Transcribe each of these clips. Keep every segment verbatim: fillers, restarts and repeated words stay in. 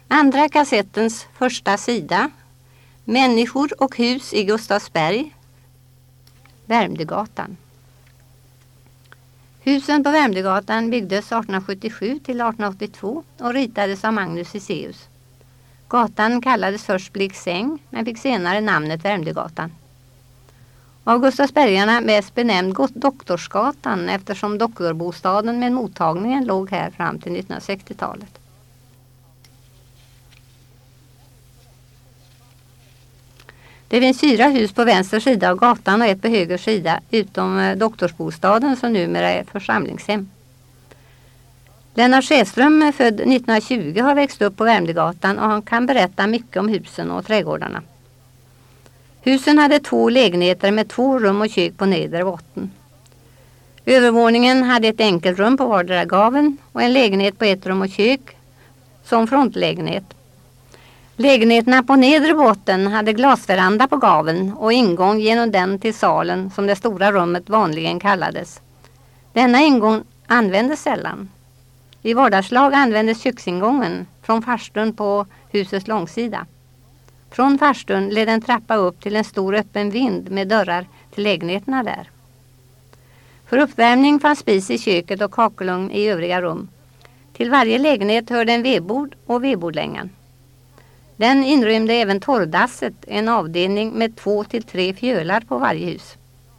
Andra kassettens första sida. Människor och hus i Gustavsberg. Värmdögatan. Husen på Värmdögatan byggdes arton sjuttiosju till arton åttiotvå och ritades av Magnus Hiseus. Gatan kallades först Blixsäng men fick senare namnet Värmdögatan. Av Gustavsbergarna mest benämnd Doktorsgatan eftersom doktorbostaden med mottagningen låg här fram till nittonhundrasextiotalet. Det finns fyra hus på vänster sida av gatan och ett på höger sida utom doktorsbostaden som numera är församlingshem. Lennart Sjöström, född nittonhundratjugo, har växt upp på Värmdögatan och han kan berätta mycket om husen och trädgårdarna. Husen hade två lägenheter med två rum och kök på nedre botten. Övervåningen hade ett enkelrum på vardera gaveln och en lägenhet på ett rum och kök som frontlägenhet. Lägenheterna på nedre botten hade glasveranda på gaveln och ingång genom den till salen som det stora rummet vanligen kallades. Denna ingång användes sällan. I vardagslag användes köksingången från farstun på husets långsida. Från farstun led en trappa upp till en stor öppen vind med dörrar till lägenheterna där. För uppvärmning fanns spis i köket och kakelugn i övriga rum. Till varje lägenhet hörde en vedbord och vedbordlängan. Den inrymde även torrdasset, en avdelning med två till tre fjölar på varje hus.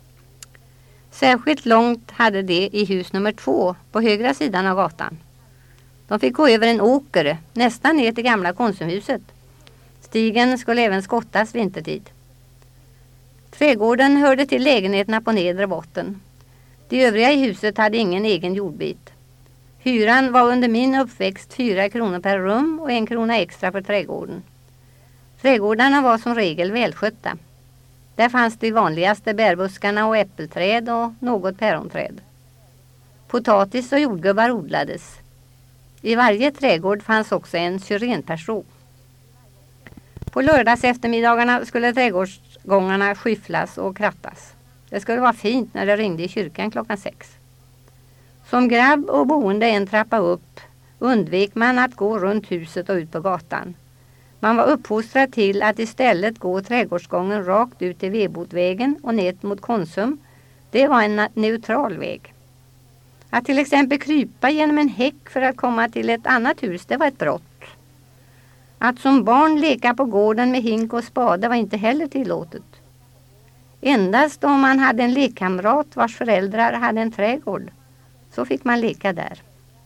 Särskilt långt hade det i hus nummer två på högra sidan av gatan. De fick gå över en åker, nästan ner till gamla Konsumhuset. Stigen skulle även skottas vintertid. Trädgården hörde till lägenheterna på nedre botten. De övriga i huset hade ingen egen jordbit. Hyran var under min uppväxt fyra kronor per rum och en krona extra för trädgården. Trädgårdarna var som regel välskötta. Där fanns de vanligaste bärbuskarna och äppelträd och något päronträd. Potatis och jordgubbar odlades. I varje trädgård fanns också en syrenperson. På lördags eftermiddagarna skulle trädgårdsgångarna skyfflas och krattas. Det skulle vara fint när det ringde i kyrkan klockan sex. Som grabb och boende en trappa upp undvek man att gå runt huset och ut på gatan. Man var uppfostrad till att istället gå trädgårdsgången rakt ut till Vedbodvägen och ner mot Konsum. Det var en neutral väg. Att till exempel krypa genom en häck för att komma till ett annat hus, det var ett brott. Att som barn leka på gården med hink och spade var inte heller tillåtet. Endast om man hade en lekkamrat vars föräldrar hade en trädgård, så fick man leka där.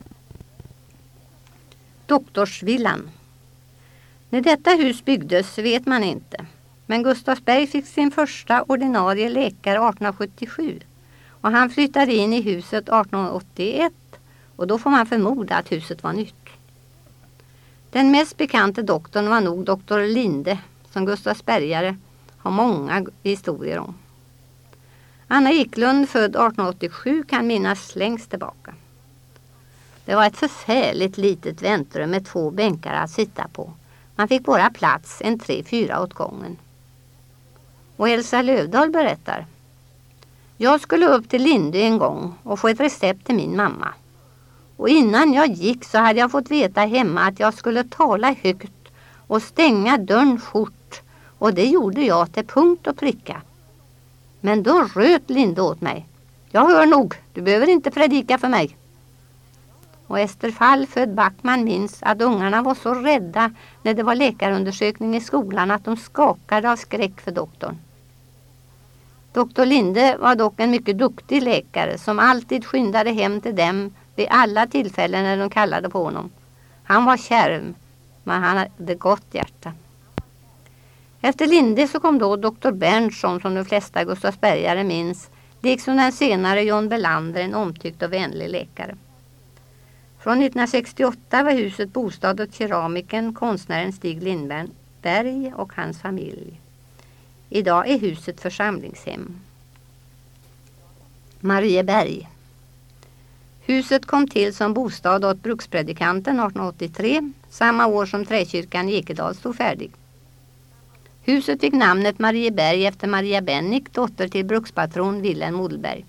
Doktorsvillan. När detta hus byggdes vet man inte. Men Gustavsberg fick sin första ordinarie läkare arton sjuttiosju. Och han flyttade in i huset arton åttioett. Och då får man förmoda att huset var nytt. Den mest bekante doktorn var nog doktor Linde, som Gustavsbergare har många historier om. Anna Eklund, född arton åttiosju, kan minnas längst tillbaka. Det var ett förfärligt litet väntrum med två bänkar att sitta på. Man fick bara plats en tre, fyra åt gången. Och Elsa Lövdahl berättar. Jag skulle upp till Linde en gång och få ett recept till min mamma. Och innan jag gick så hade jag fått veta hemma att jag skulle tala högt och stänga dörren fort. Och det gjorde jag till punkt och pricka. Men då röt Linde åt mig. Jag hör nog, du behöver inte predika för mig. Och Ester Fall, född Backman, minns att ungarna var så rädda när det var läkarundersökning i skolan att de skakade av skräck för doktorn. Doktor Linde var dock en mycket duktig läkare som alltid skyndade hem till dem vid alla tillfällen när de kallade på honom. Han var kärv, men han hade gott hjärta. Efter Linde så kom då doktor Berntsson, som de flesta Gustavsbergare minns, liksom den senare John Belander, en omtyckt och vänlig läkare. Från nittonhundrasextioåtta var huset bostad åt keramiken, konstnären Stig Lindberg och hans familj. Idag är huset församlingshem. Marieberg. Huset kom till som bostad åt brukspredikanten arton åttiotre, samma år som träkyrkan i Ekedal stod färdig. Huset fick namnet Marieberg efter Maria Bennick, dotter till brukspatron Wilhelm Modelberg.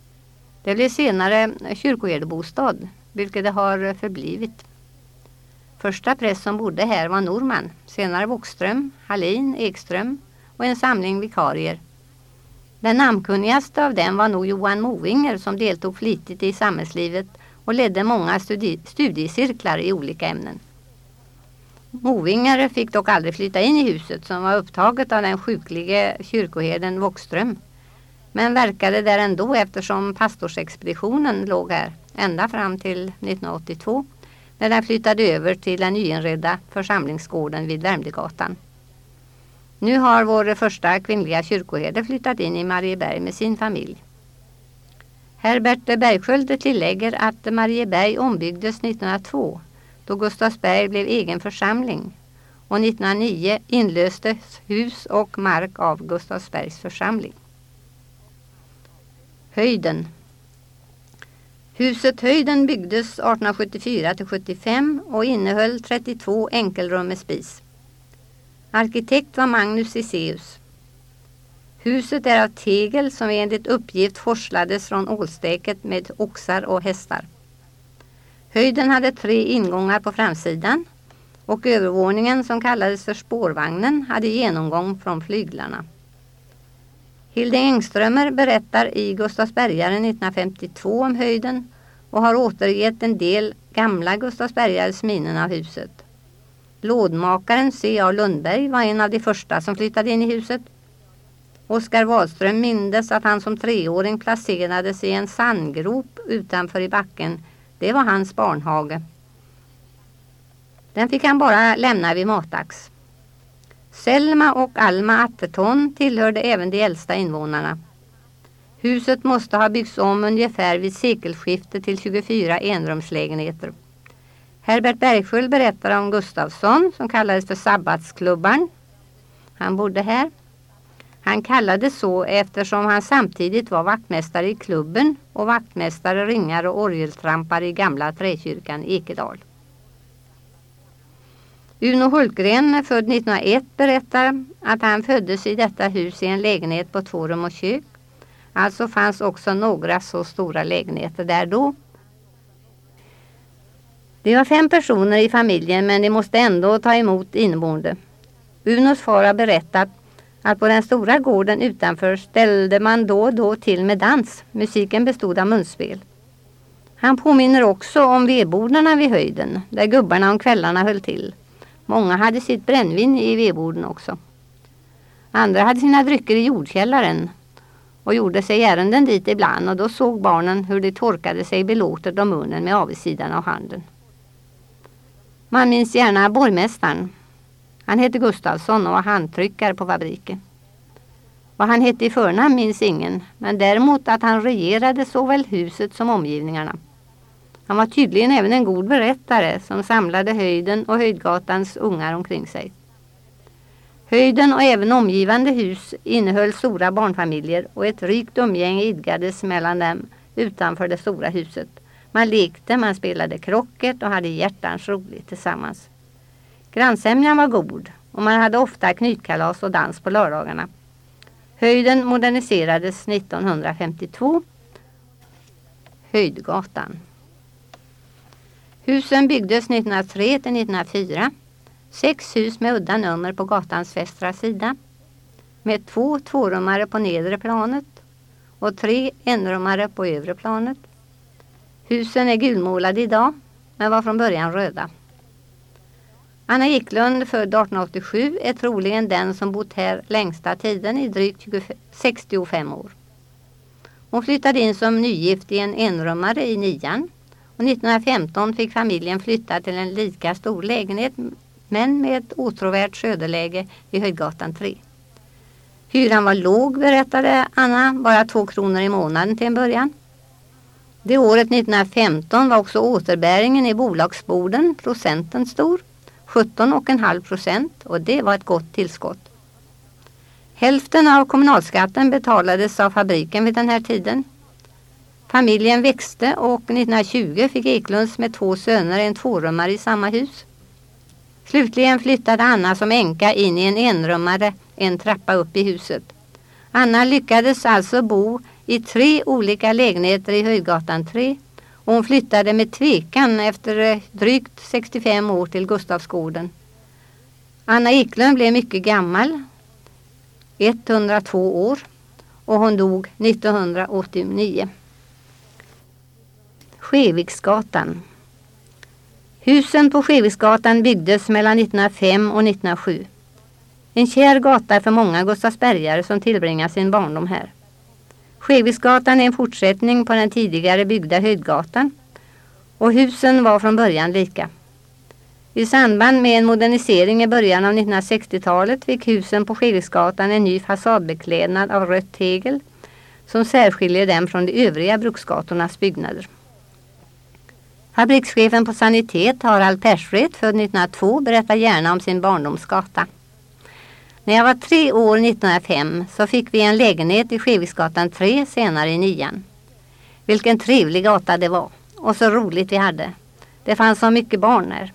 Det blev senare kyrkoherdebostad, vilket det har förblivit. Första präst som bodde här var Norman, senare Wåckström, Hallin, Ekström och en samling vikarier. Den namnkunnigaste av dem var nog Johan Movinger, som deltog flitigt i samhällslivet och ledde många studi- studiecirklar i olika ämnen. Movinger fick dock aldrig flytta in i huset som var upptaget av den sjuklige kyrkoherden Wåckström, men verkade där ändå eftersom pastorsexpeditionen låg här ända fram till nittonhundraåttiotvå när den flyttade över till den nyinredda församlingsgården vid Värmdögatan. Nu har vår första kvinnliga kyrkoherde flyttat in i Marieberg med sin familj. Herbert Bergsköld tillägger att Marieberg ombyggdes nittonhundratvå då Gustavsberg blev egen församling och nittonhundranio inlöstes hus och mark av Gustavsbergs församling. Höjden. Huset Höjden byggdes arton sjuttiofyra till sjuttiofem och innehöll trettiotvå enkelrum med spis. Arkitekt var Magnus Iseus. Huset är av tegel som enligt uppgift forslades från ålstäket med oxar och hästar. Höjden hade tre ingångar på framsidan och övervåningen som kallades för spårvagnen hade genomgång från flyglarna. Hilde Engströmer berättar i Gustavsbergaren nittonhundrafemtiotvå om Höjden och har återgett en del gamla Gustavsbergares minnen av huset. Lådmakaren C A Lundberg var en av de första som flyttade in i huset. Oskar Wahlström mindes att han som treåring placerades i en sandgrop utanför i backen. Det var hans barnhage. Den fick han bara lämna vid matdags. Selma och Alma Atterton tillhörde även de äldsta invånarna. Huset måste ha byggts om ungefär vid sekelskiftet till tjugofyra enrumslägenheter. Herbert Bergsköld berättar om Gustafsson som kallades för Sabbatsklubban. Han bodde här. Han kallades så eftersom han samtidigt var vaktmästare i klubben och vaktmästare, ringare och orgeltrampare i gamla träkyrkan Ekedal. Uno Hultgren, född nittonhundraett, berättar att han föddes i detta hus i en lägenhet på två rum och kök. Alltså fanns också några så stora lägenheter där då. Det var fem personer i familjen, men de måste ändå ta emot inneboende. Unos far har berättat att på den stora gården utanför ställde man då och då till med dans. Musiken bestod av munspel. Han påminner också om vedbodarna vid Höjden, där gubbarna om kvällarna höll till. Många hade sitt brännvin i vedborden också. Andra hade sina drycker i jordkällaren och gjorde sig ärenden dit ibland, och då såg barnen hur de torkade sig belåtet om munnen med avsidan av handen. Man minns gärna borgmästaren. Han hette Gustafsson och var handtryckare på fabriken. Vad han hette i förnamn minns ingen, men däremot att han regerade såväl huset som omgivningarna. Han var tydligen även en god berättare som samlade Höjden och Höjdgatans ungar omkring sig. Höjden och även omgivande hus innehöll stora barnfamiljer och ett rikt umgänge idgades mellan dem utanför det stora huset. Man lekte, man spelade krocket och hade hjärtans roligt tillsammans. Grannsämjan var god och man hade ofta knytkalas och dans på lördagarna. Höjden moderniserades nittonhundrafemtiotvå. Höjdgatan. Husen byggdes nittonhundratre till nittonhundrafyra. Sex hus med udda nummer på gatans västra sida. Med två tvårummare på nedre planet och tre enrummare på övre planet. Husen är gulmålade idag, men var från början röda. Anna Eklund, född arton åttiosju, är troligen den som bott här längsta tiden i drygt sextiofem år. Hon flyttade in som nygift i en enrummare i nian och nittonhundrafemton fick familjen flytta till en lika stor lägenhet men med ett åtråvärt söderläge i Höjdgatan tre. Hyran var låg, berättade Anna, bara två kronor i månaden till en början. Det året nittonhundrafemton var också återbäringen i bolagsborden procenten stor, sjutton komma fem procent, och det var ett gott tillskott. Hälften av kommunalskatten betalades av fabriken vid den här tiden. Familjen växte och nittonhundratjugo fick Eklunds med två söner en tvårummare i samma hus. Slutligen flyttade Anna som änka in i en enrummare en trappa upp i huset. Anna lyckades alltså bo i tre olika lägenheter i Höjdgatan tre och hon flyttade med tvekan efter drygt sextiofem år till Gustavsgården. Anna Eklund blev mycket gammal, etthundratvå år, och hon dog nittonhundraåttionio. Skeviksgatan. Husen på Skeviksgatan byggdes mellan nittonhundrafem och nittonhundrasju. En kär gata för många gustavsbergare som tillbringar sin barndom här. Skeviksgatan är en fortsättning på den tidigare byggda Höjdgatan och husen var från början lika. I samband med en modernisering i början av nittonhundrasextiotalet fick husen på Skeviksgatan en ny fasadbeklädnad av rött tegel som särskiljer dem från de övriga bruksgatornas byggnader. Fabrikschefen på Sanitet, Harald Persfred, född nittonhundratvå, berättar gärna om sin barndomsgata. När jag var tre år nittonhundrafem så fick vi en lägenhet i Skeviksgatan tre, senare i nian. Vilken trevlig gata det var, och så roligt vi hade. Det fanns så mycket barn där.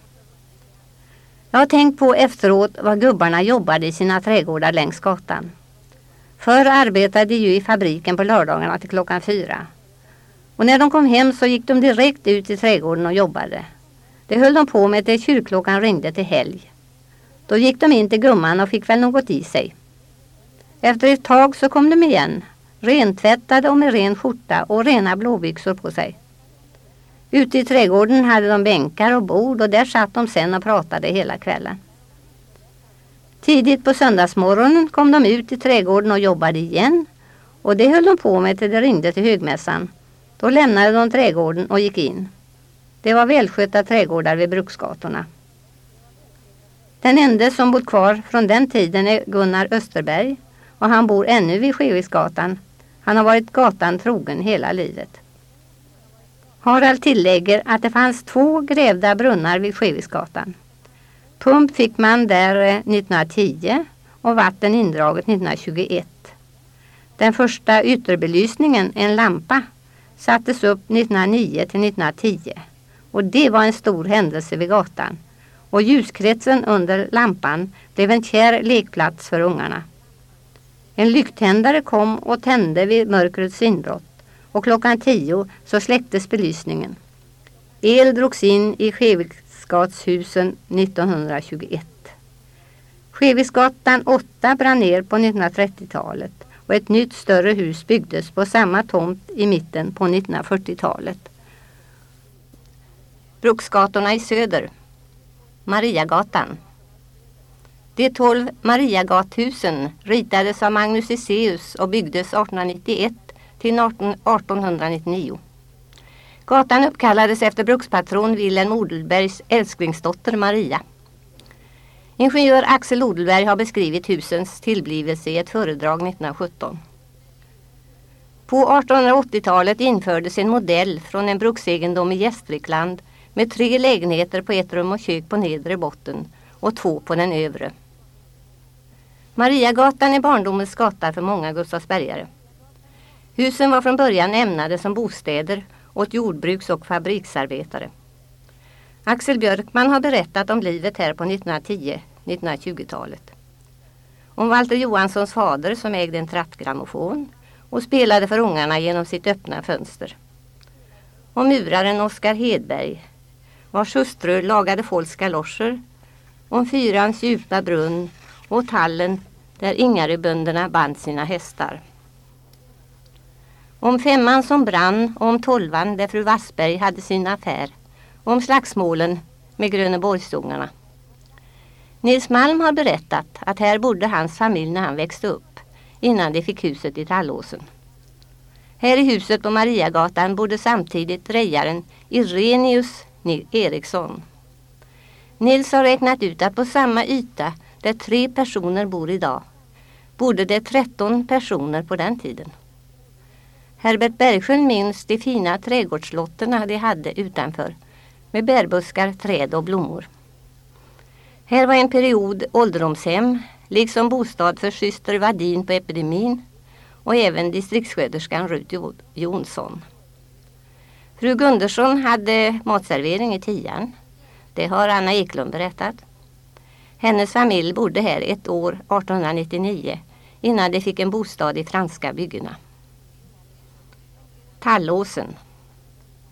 Jag har tänkt på efteråt vad gubbarna jobbade i sina trädgårdar längs gatan. Förr arbetade de ju i fabriken på lördagarna till klockan fyra. Och när de kom hem så gick de direkt ut i trädgården och jobbade. Det höll de på med till kyrkklockan ringde till helg. Då gick de in till gumman och fick väl något i sig. Efter ett tag så kom de igen, rentvättade och med ren skjorta och rena blåbyxor på sig. Ute i trädgården hade de bänkar och bord och där satt de sen och pratade hela kvällen. Tidigt på söndagsmorgonen kom de ut i trädgården och jobbade igen, och det höll de på med till det ringde till högmässan. Då lämnade de trädgården och gick in. Det var välskötta trädgårdar vid bruksgatorna. Den enda som bott kvar från den tiden är Gunnar Österberg, och han bor ännu vid Skeviksgatan. Han har varit gatan trogen hela livet. Harald tillägger att det fanns två grävda brunnar vid Skeviksgatan. Pump fick man där nittonhundratio och vatten indraget nittonhundratjugoett. Den första ytterbelysningen, en lampa, sattes upp nittonhundranio till nittonhundratio, och det var en stor händelse vid gatan. Och ljuskretsen under lampan blev en kär lekplats för ungarna. En lykttändare kom och tände vid mörkrets inbrott, och klockan tio så släcktes belysningen. El drogs in i Skeviksgatshusen nittonhundratjugoett. Skeviksgatan åtta brann ner på nittonhundratrettiotalet och ett nytt större hus byggdes på samma tomt i mitten på nittonhundrafyrtiotalet. Bruksgatorna i söder. Mariagatan. De tolv Mariagathusen ritades av Magnus Iseus och byggdes artonhundranittioett till artonhundranittionio. Gatan uppkallades efter brukspatron Wilhelm Odelbergs älsklingsdotter Maria. Ingenjör Axel Odelberg har beskrivit husens tillblivelse i ett föredrag nittonhundrasjutton. På artonhundraåttiotalet infördes en modell från en bruksegendom i Gästrikland med tre lägenheter på ett rum och kök på nedre botten och två på den övre. Mariagatan är barndomens gata för många gustavsbergare. Husen var från början ämnade som bostäder åt jordbruks- och fabriksarbetare. Axel Björkman har berättat om livet här på nittonhundratio till nittonhundratjugotalet. Om Walter Johanssons fader som ägde en trattgrammofon och spelade för ungarna genom sitt öppna fönster. Om muraren Oskar Hedberg, vars hustru lagade folks galoscher, om fyrans djupa brunn och tallen där Ingaröbönderna band sina hästar. Om femman som brann och om tolvan där fru Wassberg hade sin affär, och om slagsmålen med Gröneborgsungarna. Nils Malm har berättat att här bodde hans familj när han växte upp, innan de fick huset i Tallåsen. Här i huset på Mariagatan bodde samtidigt rejaren Irenius Eriksson. Nils har räknat ut att på samma yta där tre personer bor idag, bodde det tretton personer på den tiden. Herbert Bergsjön minns de fina trädgårdslotterna de hade utanför, med bärbuskar, träd och blommor. Här var en period ålderdomshem, liksom bostad för syster Vadin på epidemin och även distriktssköterskan Rut Jonsson. Fru Gundersson hade matservering i tian. Det har Anna Eklund berättat. Hennes familj bodde här ett år artonhundranittionio innan de fick en bostad i franska byggena. Tallåsen.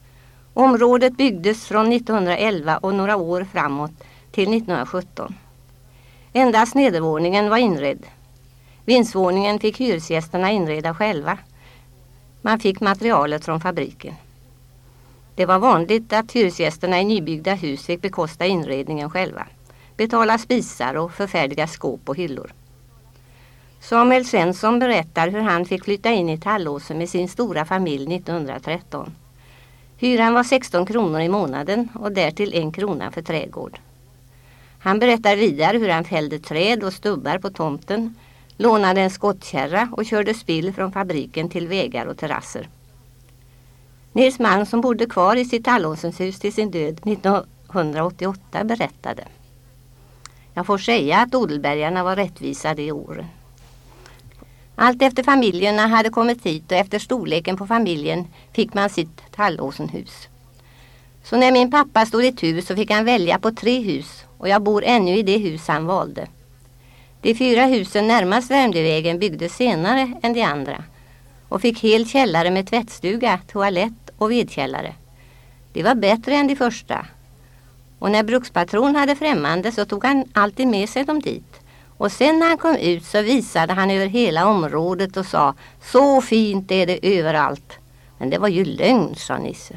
Området byggdes från nittonhundraelva och några år framåt till nittonhundrasjutton. Endast nedervåningen var inredd. Vindsvåningen fick hyresgästerna inreda själva. Man fick materialet från fabriken. Det var vanligt att hyresgästerna i nybyggda hus fick bekosta inredningen själva. Betala spisar och förfärdiga skåp och hyllor. Samuel Svensson berättar hur han fick flytta in i Tallåsen med sin stora familj nittonhundratretton. Hyran var sexton kronor i månaden och därtill en krona för trädgård. Han berättar vidare hur han fällde träd och stubbar på tomten, lånade en skottkärra och körde spill från fabriken till vägar och terrasser. Nils Malm, som bodde kvar i sitt Tallåsenshus till sin död nittonhundraåttioåtta, berättade: Jag får säga att Odelbergarna var rättvisade i åren. Allt efter familjerna hade kommit hit och efter storleken på familjen fick man sitt Tallåsenhus. Så när min pappa stod i tur så fick han välja på tre hus och jag bor ännu i det hus han valde. De fyra husen närmast Värmdövägen byggdes senare än de andra och fick hel källare med tvättstuga, toalett och vedkällare. Det var bättre än de första. Och när brukspatron hade främmande så tog han alltid med sig dem dit. Och sen när han kom ut så visade han över hela området och sa: så fint är det överallt. Men det var ju lögn, sa Nisse.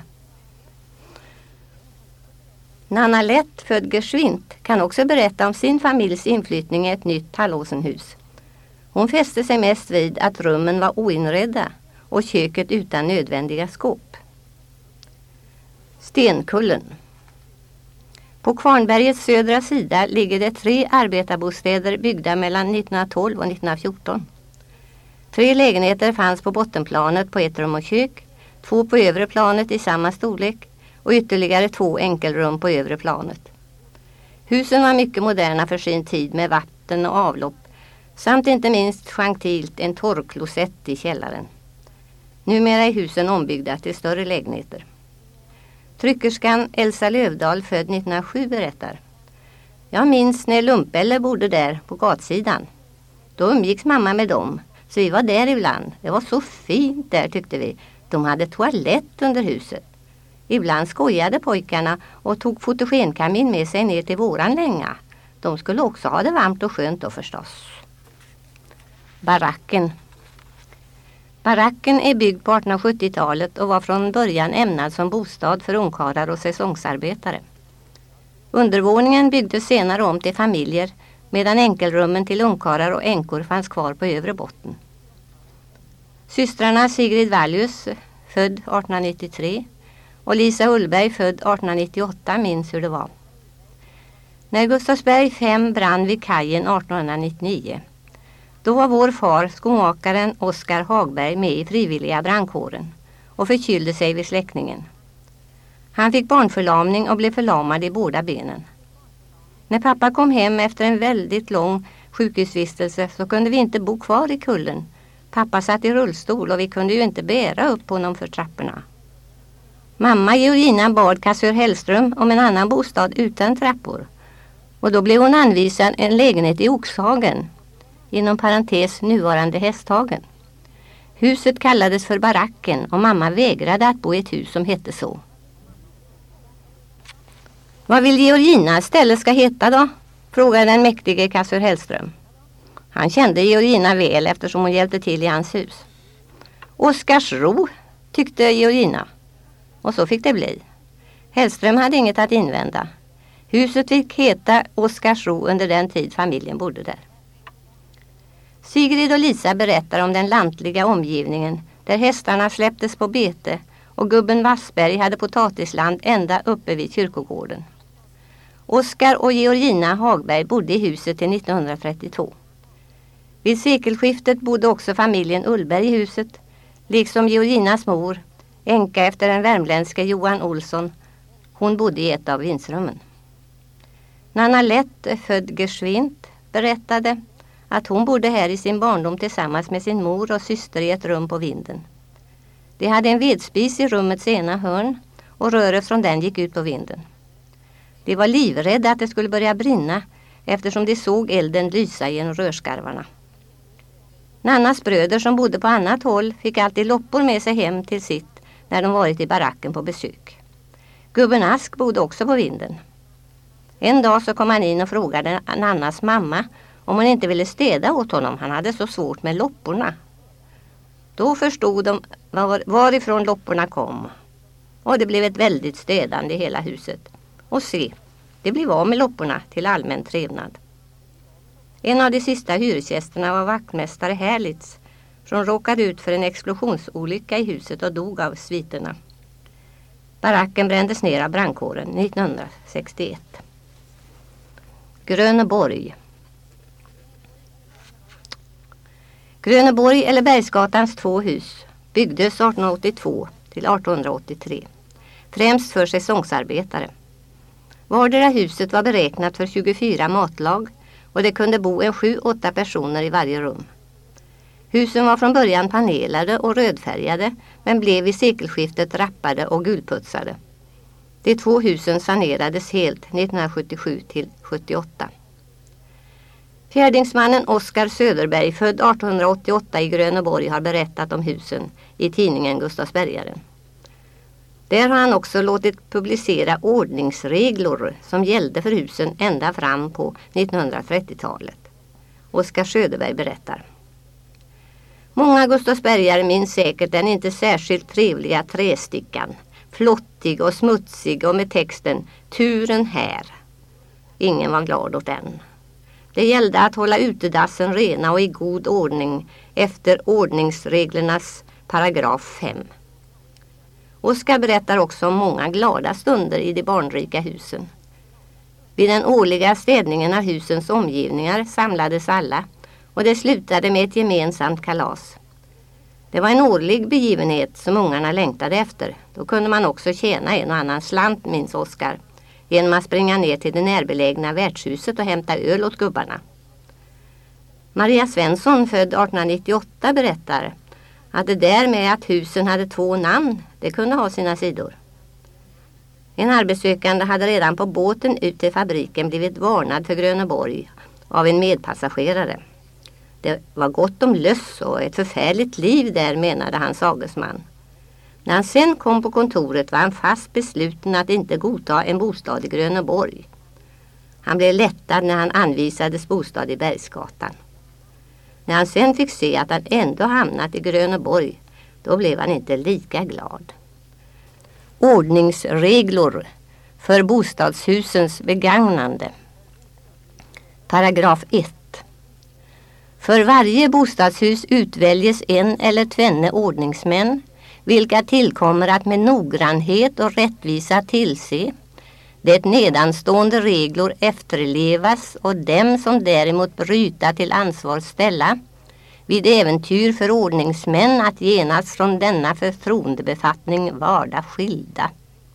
Nanna Lätt, född Geschwint, kan också berätta om sin familjs inflyttning i ett nytt Tallåsenhus. Hon fäste sig mest vid att rummen var oinredda och köket utan nödvändiga skåp. Stenkullen. På Kvarnbergets södra sida ligger det tre arbetarbostäder byggda mellan nittonhundratolv och nittonhundrafjorton. Tre lägenheter fanns på bottenplanet på ett rum och kök, två på övre planet i samma storlek och ytterligare två enkelrum på övre planet. Husen var mycket moderna för sin tid med vatten och avlopp samt inte minst gentilt en torrklosett i källaren. Numera är husen ombyggda till större lägenheter. Tryckerskan Elsa Lövdahl, född nittonhundrasju, berättar: Jag minns när Lumpelle bodde där på gatsidan. Då umgicks mamma med dem, så vi var där ibland. Det var så fint där, tyckte vi. De hade toalett under huset. Ibland skojade pojkarna och tog fotogenkamin med sig ner till våran länga. De skulle också ha det varmt och skönt då förstås. Baracken. Baracken är byggd på artonhundrasjuttiotalet och var från början ämnad som bostad för ungkarlar och säsongsarbetare. Undervåningen byggdes senare om till familjer medan enkelrummen till ungkarlar och änkor fanns kvar på övre botten. Systrarna Sigrid Wallius, född artonhundranittiotre, och Lisa Ullberg, född artonhundranittioåtta, minns hur det var. När Gustavsberg fem brann vid kajen artonhundranittionio, då var vår far, skomakaren Oskar Hagberg, med i frivilliga brandkåren och förkylde sig vid släckningen. Han fick barnförlamning och blev förlamad i båda benen. När pappa kom hem efter en väldigt lång sjukhusvistelse så kunde vi inte bo kvar i kullen. Pappa satt i rullstol och vi kunde ju inte bära upp honom för trapporna. Mamma Georgina bad kassör Hellström om en annan bostad utan trappor. Och då blev hon anvisad en lägenhet i Oxhagen, inom parentes nuvarande Hästhagen. Huset kallades för Baracken och mamma vägrade att bo i ett hus som hette så. Vad vill Georgina stället ska heta då? Frågade den mäktige kassör Hellström. Han kände Georgina väl eftersom hon hjälpte till i hans hus. Oskarsro, tyckte Georgina. Och så fick det bli. Hellström hade inget att invända. Huset fick heta Oskarsro under den tid familjen bodde där. Sigrid och Lisa berättar om den lantliga omgivningen där hästarna släpptes på bete och gubben Wassberg hade potatisland ända uppe vid kyrkogården. Oskar och Georgina Hagberg bodde i huset till nittonhundratrettiotvå. Vid sekelskiftet bodde också familjen Ullberg i huset, liksom Georginas mor, änka efter den värmländska Johan Olsson. Hon bodde i ett av vindsrummen. Nanna Lätt, född Geschwint, berättade att hon bodde här i sin barndom tillsammans med sin mor och syster i ett rum på vinden. De hade en vedspis i rummets ena hörn och röret från den gick ut på vinden. De var livrädda att det skulle börja brinna eftersom de såg elden lysa genom rörskarvarna. Nannas bröder som bodde på annat håll fick alltid loppor med sig hem till sitt när de varit i baracken på besök. Gubben Ask bodde också på vinden. En dag så kom han in och frågade Nannas mamma om hon inte ville städa åt honom. Han hade så svårt med lopporna. Då förstod de var, varifrån lopporna kom. Och det blev ett väldigt städande i hela huset. Och se, det blev av med lopporna till allmän trevnad. En av de sista hyresgästerna var vaktmästare Herlitz, som råkade ut för en explosionsolycka i huset och dog av sviterna. Baracken brändes ner av brandkåren nittonhundrasextioett. Gröneborg. Gröneborg eller Bergsgatans två hus byggdes arton åttiotvå till arton åttiotre, främst för säsongsarbetare. Vardera huset var beräknat för tjugofyra matlag och det kunde bo en sju åtta personer i varje rum. Husen var från början panelade och rödfärgade men blev vid sekelskiftet rappade och gulputsade. De två husen sanerades helt nittonhundrasjuttiosju till sjuttioåtta. Fjärdingsmannen Oskar Söderberg, född arton åttioåtta i Gröneborg, har berättat om husen i tidningen Gustavsbergaren. Där har han också låtit publicera ordningsregler som gällde för husen ända fram på nittonhundratrettiotalet. Oskar Söderberg berättar. Många Gustavsbergare minns säkert den inte särskilt trevliga trästickan, flottig och smutsig och med texten "Turen här". Ingen var glad åt den. Det gällde att hålla utedassen rena och i god ordning efter ordningsreglernas paragraf fem. Oskar berättar också om många glada stunder i de barnrika husen. Vid den årliga städningen av husens omgivningar samlades alla och det slutade med ett gemensamt kalas. Det var en årlig begivenhet som ungarna längtade efter. Då kunde man också tjäna en och annan slant, minns Oskar, genom att springa ner till det närbelägna värdshuset och hämta öl åt gubbarna. Maria Svensson, född arton nittioåtta, berättar att det där med att husen hade två namn, det kunde ha sina sidor. En arbetssökande hade redan på båten ut till fabriken blivit varnad för Gröneborg av en medpassagerare. Det var gott om löss och ett förfärligt liv där, menade hans sagesman. När han sen kom på kontoret var han fast besluten att inte godta en bostad i Gröneborg. Han blev lättad när han anvisades bostad i Bergsgatan. När han sen fick se att han ändå hamnat i Gröneborg, då blev han inte lika glad. Ordningsregler för bostadshusens begagnande. Paragraf ett. För varje bostadshus utväljes en eller tvenne ordningsmän, vilka tillkommer att med noggrannhet och rättvisa tillse det nedanstående regler efterlevas och dem som däremot bryta till ansvar ställa vid äventyr för ordningsmän att genast från denna förtroendebefattning varda skilda.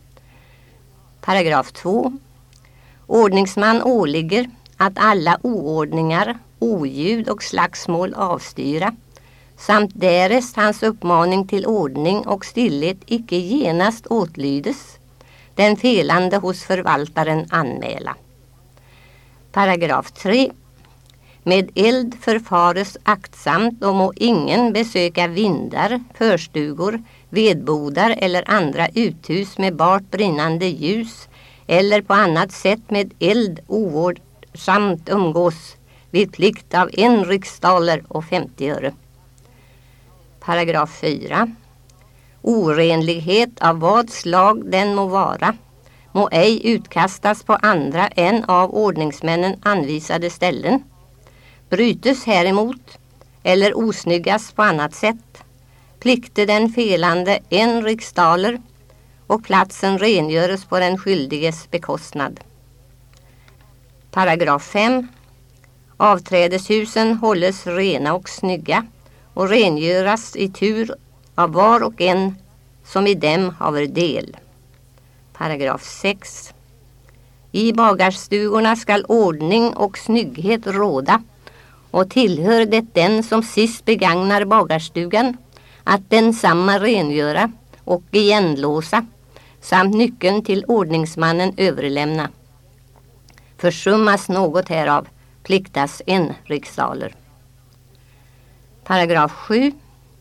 Paragraf två. Ordningsman åligger att alla oordningar, oljud och slagsmål avstyra, samt därest hans uppmaning till ordning och stillhet icke genast åtlydes, den felande hos förvaltaren anmäla. Paragraf tre. Med eld förfares aktsamt och må ingen besöka vindar, förstugor, vedbodar eller andra uthus med bart brinnande ljus eller på annat sätt med eld ovårdsamt umgås vid plikt av en riksdaler och femtio öre. Paragraf fyra. Orenlighet av vad slag den må vara må ej utkastas på andra än av ordningsmännen anvisade ställen. Brytes häremot eller osnyggas på annat sätt, plikte den felande en riksdaler och platsen rengöres på den skyldiges bekostnad. Paragraf fem. Avträdeshusen hålles rena och snygga och rengöras i tur av var och en som i dem haver del. Paragraf sex. I bagarstugorna skall ordning och snygghet råda och tillhör det den som sist begagnar bagarstugan att den samma rengöra och igenlåsa samt nyckeln till ordningsmannen överlämna. Försummas något härav, pliktas en riksdaler. Paragraf sju.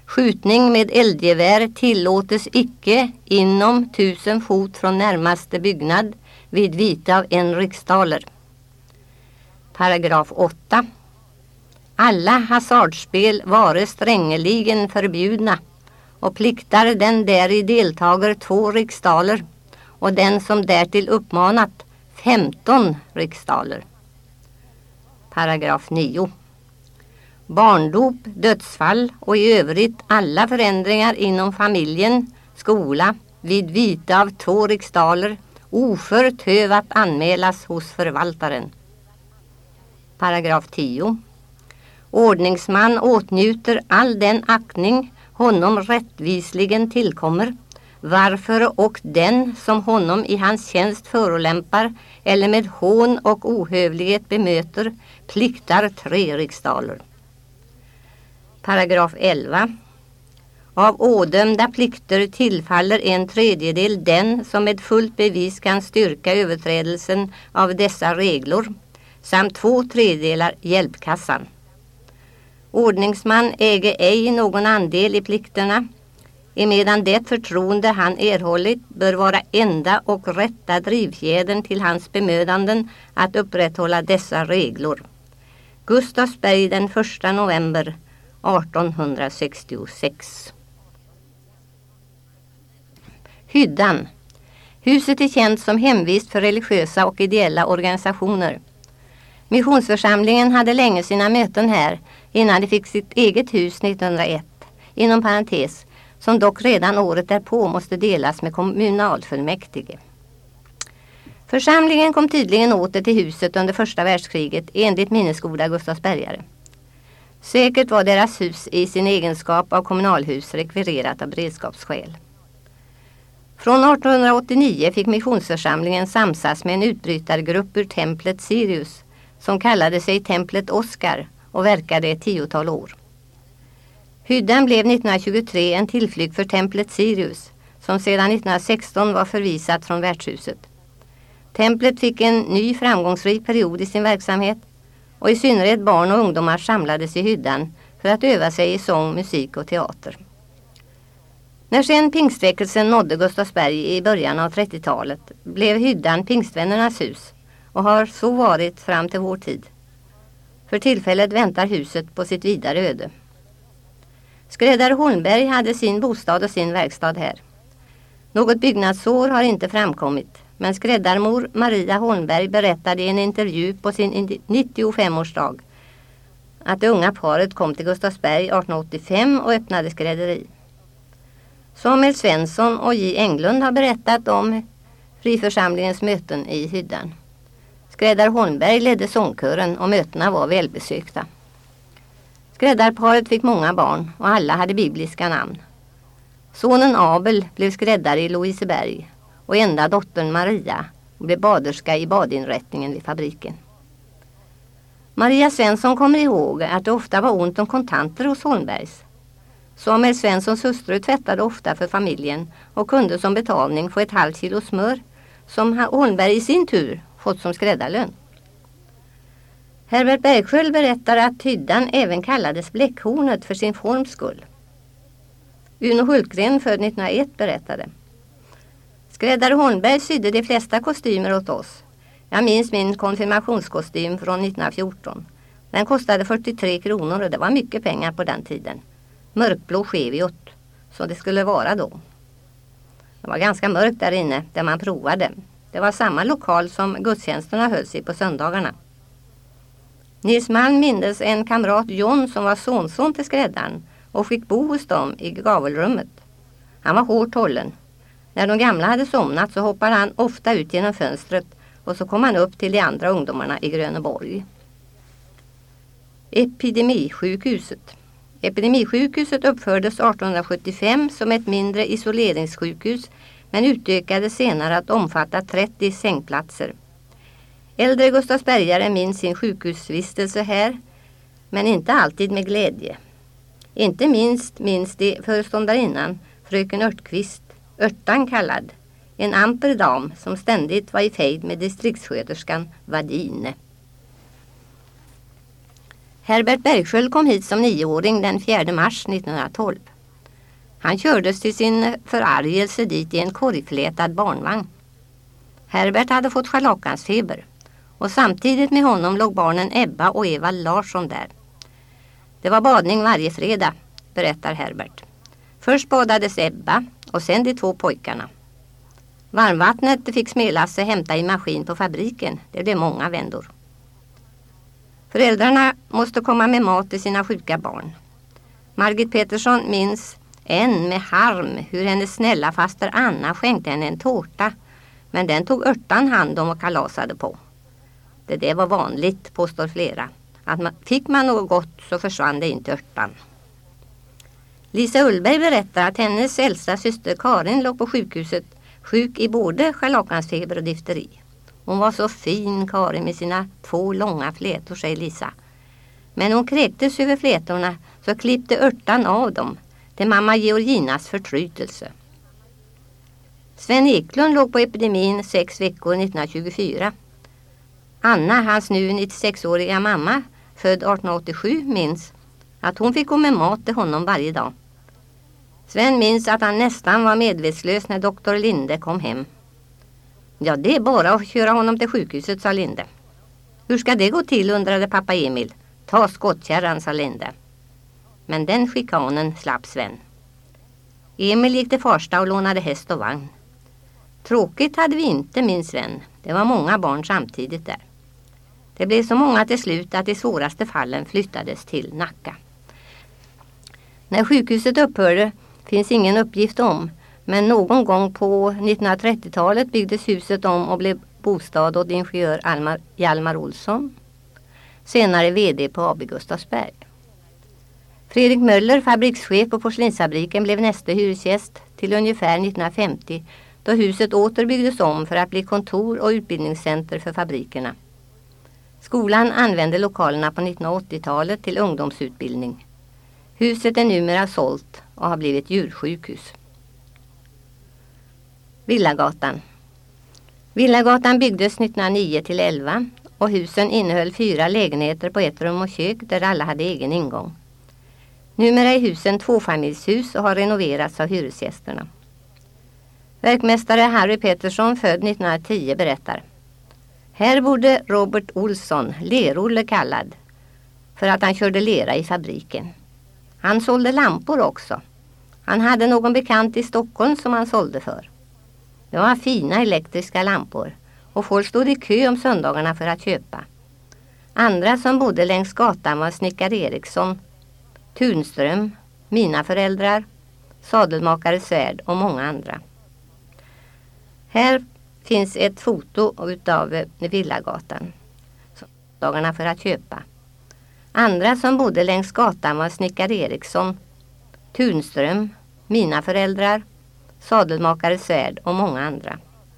Skjutning med eldgevär tillåtes icke inom tusen fot från närmaste byggnad vid vite av en riksdaler. Paragraf åtta. Alla hasardspel vare strängeligen förbjudna och pliktar den däri deltager två riksdaler och den som därtill uppmanat femton riksdaler. Paragraf nio. Barndop, dödsfall och i övrigt alla förändringar inom familjen, skola, vid vite av två riksdaler oförtövat anmälas hos förvaltaren. Paragraf tio. Ordningsman åtnjuter all den aktning honom rättvisligen tillkommer, varför och den som honom i hans tjänst förolämpar eller med hån och ohövlighet bemöter pliktar tre riksdaler. Paragraf elva. Av ådömda plikter tillfaller en tredjedel den som med fullt bevis kan styrka överträdelsen av dessa reglor samt två tredjedelar hjälpkassan. Ordningsman äger ej någon andel i plikterna, emedan det förtroende han erhållit bör vara enda och rätta drivfjädern till hans bemödanden att upprätthålla dessa reglor. Gustavsberg den första november artonhundrasextiosex. Hyddan. Huset är känt som hemvist för religiösa och ideella organisationer. Missionsförsamlingen hade länge sina möten här innan de fick sitt eget hus nittonhundraett, inom parentes, som dock redan året därpå måste delas med kommunalfullmäktige. Församlingen kom tydligen åter till huset under första världskriget enligt minnesgoda Gustavsbergare. Säkert var deras hus i sin egenskap av kommunalhus rekvirerat av beredskapsskäl. Från artonhundraåttionio fick missionsförsamlingen samsas med en utbrytargrupp ur templet Sirius som kallade sig templet Oskar och verkade ett tiotal år. Hyddan blev nittonhundratjugotre en tillflykt för templet Sirius som sedan nittonhundrasexton var förvisat från värdshuset. Templet fick en ny framgångsrik period i sin verksamhet och i synnerhet barn och ungdomar samlades i hyddan för att öva sig i sång, musik och teater. När sen pingstväckelsen nådde Gustavsberg i början av trettiotalet blev hyddan pingstvännernas hus och har så varit fram till vår tid. För tillfället väntar huset på sitt vidare öde. Skräddare Holmberg hade sin bostad och sin verkstad här. Något byggnadsår har inte framkommit, men skräddarmor Maria Holmberg berättade i en intervju på sin nittiofemårsdag att det unga paret kom till Gustavsberg artonhundraåttiofem och öppnade skrädderi. Samuel Svensson och J. Englund har berättat om friförsamlingens möten i hyddan. Skräddare Holmberg ledde sångkören och mötena var välbesökta. Skräddarparet fick många barn och alla hade bibliska namn. Sonen Abel blev skräddare i Louiseberg och enda dottern Maria blev baderska i badinrättningen vid fabriken. Maria Svensson kommer ihåg att det ofta var ont om kontanter hos Holmbergs. Samuel Svenssons hustru tvättade ofta för familjen och kunde som betalning få ett halvt kilo smör som Holmberg i sin tur fått som skräddarlön. Herbert Bergsköld berättar att hyddan även kallades Bläckhornet för sin forms skull. Uno Hultgren född nittonhundraett berättade: skräddare Holmberg sydde de flesta kostymer åt oss. Jag minns min konfirmationskostym från nittonhundrafjorton. Den kostade fyrtiotre kronor och det var mycket pengar på den tiden. Mörkblå cheviot, så det skulle vara då. Det var ganska mörkt där inne där man provade. Det var samma lokal som gudstjänsterna hölls i på söndagarna. Nils Malm mindes en kamrat John som var sonson till skräddaren och fick bo hos dem i gavelrummet. Han var hårt hållen. När de gamla hade somnat så hoppade han ofta ut genom fönstret och så kom han upp till de andra ungdomarna i Gröneborg. Epidemisjukhuset. Epidemisjukhuset uppfördes artonhundrasjuttiofem som ett mindre isoleringssjukhus men utökades senare att omfatta trettio sängplatser. Äldre Gustavsbergare minns sin sjukhusvistelse här, men inte alltid med glädje. Inte minst minns de föreståndarinnan, fröken Örtqvist, Örtan kallad, en amper dam som ständigt var i fejd med distriktssköterskan Vadine. Herbert Bergsköld kom hit som nioåring den fjärde mars nittonhundratolv. Han kördes till sin förargelse dit i en korgflätad barnvagn. Herbert hade fått scharlakansfeber och samtidigt med honom låg barnen Ebba och Eva Larsson där. Det var badning varje fredag, berättar Herbert. Först badades Ebba och sen de två pojkarna. Varmvattnet fick Smelasse hämta i maskin på fabriken. Det blev många vändor. Föräldrarna måste komma med mat till sina sjuka barn. Margit Petersson minns än med harm hur hennes snälla faster Anna skänkte henne en tårta, men den tog örtan hand om och kalasade på. Det där var vanligt, påstår flera. Att man, fick man något gott så försvann det inte örtan. Lisa Ullberg berättar att hennes äldsta syster Karin låg på sjukhuset sjuk i både scharlakansfeber och difteri. Hon var så fin, Karin, med sina två långa flätor, säger Lisa. Men hon kräktes över flätorna så klippte örtan av dem till mamma Georginas förtrytelse. Sven Eklund låg på epidemin sex veckor nittonhundratjugofyra. Anna, hans nu nittiosexåriga mamma, född arton åttiosju, minns att hon fick gå med mat till honom varje dag. Sven minns att han nästan var medvetslös när doktor Linde kom hem. Ja, det är bara att köra honom till sjukhuset, sa Linde. Hur ska det gå till, undrade pappa Emil. Ta skottkärran, sa Linde. Men den schikanen slapp Sven. Emil gick till Farsta och lånade häst och vagn. Tråkigt hade vi inte, min Sven. Det var många barn samtidigt där. Det blev så många till slut att de svåraste fallen flyttades till Nacka. När sjukhuset upphörde finns ingen uppgift om, men någon gång på nittonhundratrettiotalet byggdes huset om och blev bostad åt ingenjör Almar, Hjalmar Olsson, senare vd på A B Gustavsberg. Fredrik Möller, fabrikschef på porslinsfabriken, blev nästa hyresgäst till ungefär nittonhundrafemtio, då huset åter byggdes om för att bli kontor och utbildningscenter för fabrikerna. Skolan använde lokalerna på nittonhundraåttiotalet till ungdomsutbildning. Huset är numera sålt och har blivit djursjukhus. Villagatan. Villagatan byggdes nittonhundranio till elva och husen innehöll fyra lägenheter på ett rum och kök där alla hade egen ingång. Numera är husen tvåfamiljshus och har renoverats av hyresgästerna. Verkmästare Harry Pettersson, född nittonhundratio, berättar: här bodde Robert Olsson, Lerolle kallad, för att han körde lera i fabriken. Han sålde lampor också. Han hade någon bekant i Stockholm som han sålde för. Det var fina elektriska lampor och folk stod i kö om söndagarna för att köpa. Andra som bodde längs gatan var snickare Eriksson, Tunström, mina föräldrar, sadelmakare Svärd och många andra. Här finns ett foto utav Villagatan. Söndagarna för att köpa. Andra som bodde längs gatan var snickare Eriksson, Tunström, mina föräldrar, sadelmakare Svärd och många andra.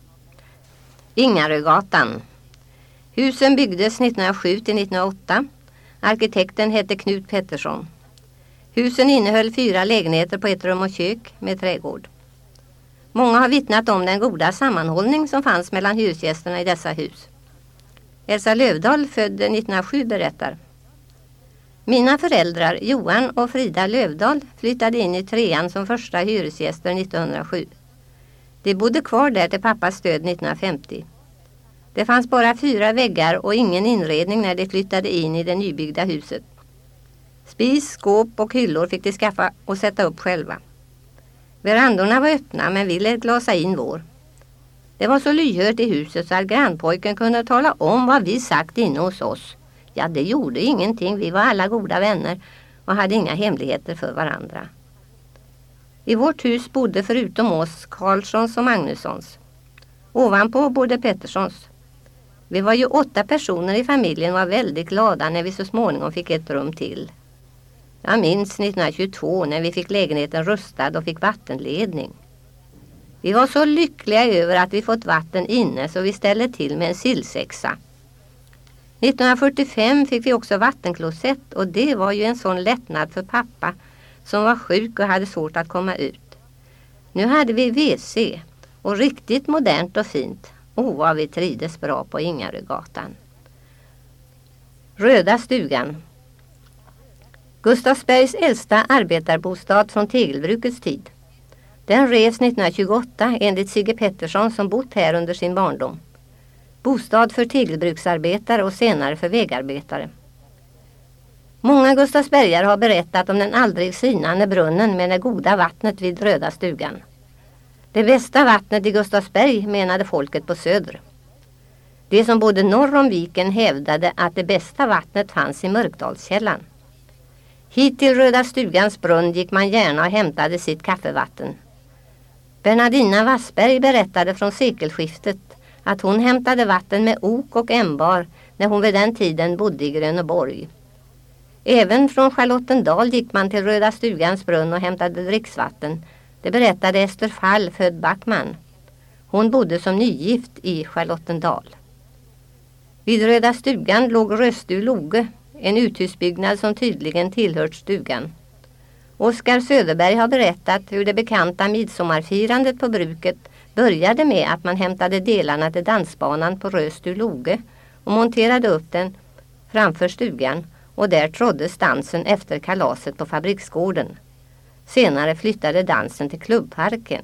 Ingarögatan. Husen byggdes nittonhundrasju till nittonhundraåtta. Arkitekten hette Knut Pettersson. Husen innehöll fyra lägenheter på ett rum och kök med trädgård. Många har vittnat om den goda sammanhållning som fanns mellan hyresgästerna i dessa hus. Elsa Lövdahl, född nittonhundrasju, berättar: mina föräldrar Johan och Frida Lövdahl flyttade in i trean som första hyresgäster nittonhundrasju. De bodde kvar där till pappas död nittonhundrafemtio. Det fanns bara fyra väggar och ingen inredning när de flyttade in i det nybyggda huset. Spis, skåp och hyllor fick de skaffa och sätta upp själva. Verandorna var öppna men vi lät glasa in vår. Det var så lyhört i huset så att grannpojken kunde tala om vad vi sagt inne hos oss. Ja, det gjorde ingenting. Vi var alla goda vänner och hade inga hemligheter för varandra. I vårt hus bodde förutom oss Karlssons och Magnussons. Ovanpå bodde Petterssons. Vi var ju åtta personer i familjen och var väldigt glada när vi så småningom fick ett rum till. Jag minns nittonhundratjugotvå när vi fick lägenheten rustad och fick vattenledning. Vi var så lyckliga över att vi fått vatten inne så vi ställde till med en sillsexa. nittonhundrafyrtiofem fick vi också vattenklosett och det var ju en sån lättnad för pappa som var sjuk och hade svårt att komma ut. Nu hade vi W C och riktigt modernt och fint. Och vad vi trivdes bra på Ingarögatan. Röda stugan. Gustavsbergs äldsta arbetarbostad från tegelbrukets tid. Den revs nittonhundratjugoåtta enligt Sigge Pettersson som bott här under sin barndom. Bostad för tegelbruksarbetare och senare för vägarbetare. Många Gustavsbergare har berättat om den aldrig sinande brunnen med det goda vattnet vid Röda stugan. Det bästa vattnet i Gustavsberg menade folket på söder. De som bodde norr om viken hävdade att det bästa vattnet fanns i Mörkdalskällan. Hit till Röda stugans brunn gick man gärna och hämtade sitt kaffevatten. Bernardina Wassberg berättade från sekelskiftet att hon hämtade vatten med ok och ämbar när hon vid den tiden bodde i Gröneborg. Även från Charlottendal gick man till Röda stugans brunn och hämtade dricksvatten. Det berättade Ester Fall, född Backman. Hon bodde som nygift i Charlottendal. Vid Röda stugan låg Röstu Loge, en uthusbyggnad som tydligen tillhört stugan. Oskar Söderberg har berättat hur det bekanta midsommarfirandet på bruket började med att man hämtade delarna till dansbanan på Röstu Loge och monterade upp den framför stugan, och där tråddes dansen efter kalaset på fabriksgården. Senare flyttade dansen till klubbparken.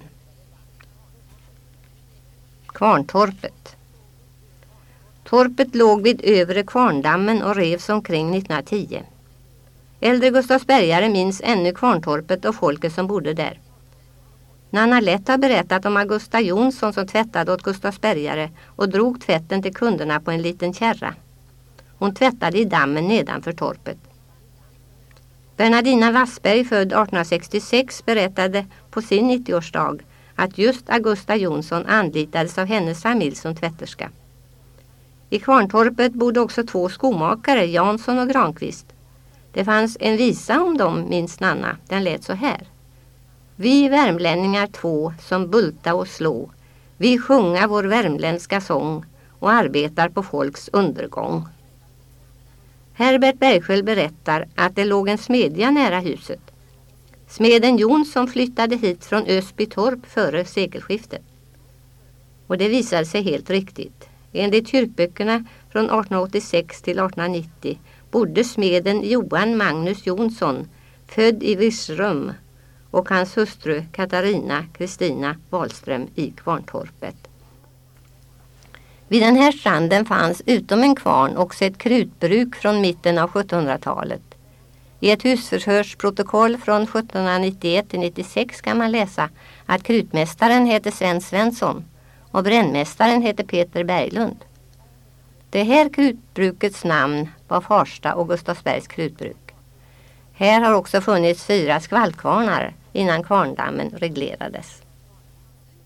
Kvarntorpet. Torpet låg vid övre Kvarndammen och revs omkring nittonhundratio. Äldre Gustavsbergare minns ännu Kvarntorpet och folket som bodde där. Nanna Lätt har berättat om Augusta Jonsson som tvättade åt Gustavsbergare och drog tvätten till kunderna på en liten kärra. Hon tvättade i dammen nedanför torpet. Bernardina Wassberg, född artonhundrasextiosex, berättade på sin nittioårsdag att just Augusta Jonsson anlitades av hennes familj som tvätterska. I Kvarntorpet bodde också två skomakare, Jansson och Granqvist. Det fanns en visa om dem, minns Nanna. Den lät så här. Vi värmlänningar två som bulta och slå. Vi sjunga vår värmländska sång och arbetar på folks undergång. Herbert Bergsköld berättar att det låg en smedja nära huset. Smeden Jonsson flyttade hit från Ösbytorp före sekelskiftet. Och det visade sig helt riktigt. Enligt kyrkböckerna från artonhundraåttiosex till artonhundranittio bodde smeden Johan Magnus Jonsson, född i Virserum, och hans hustru Katarina Kristina Wahlström i Kvarntorpet. Vid den här stranden fanns utom en kvarn också ett krutbruk från mitten av sjuttonhundratalet. I ett husförhörsprotokoll från sjuttonhundranittioett till nittiosex kan man läsa att krutmästaren heter Sven Svensson och brännmästaren heter Peter Berglund. Det här krutbrukets namn var Farsta och Gustavsbergs krutbruk. Här har också funnits fyra skvallkvarnar innan Kvarndammen reglerades.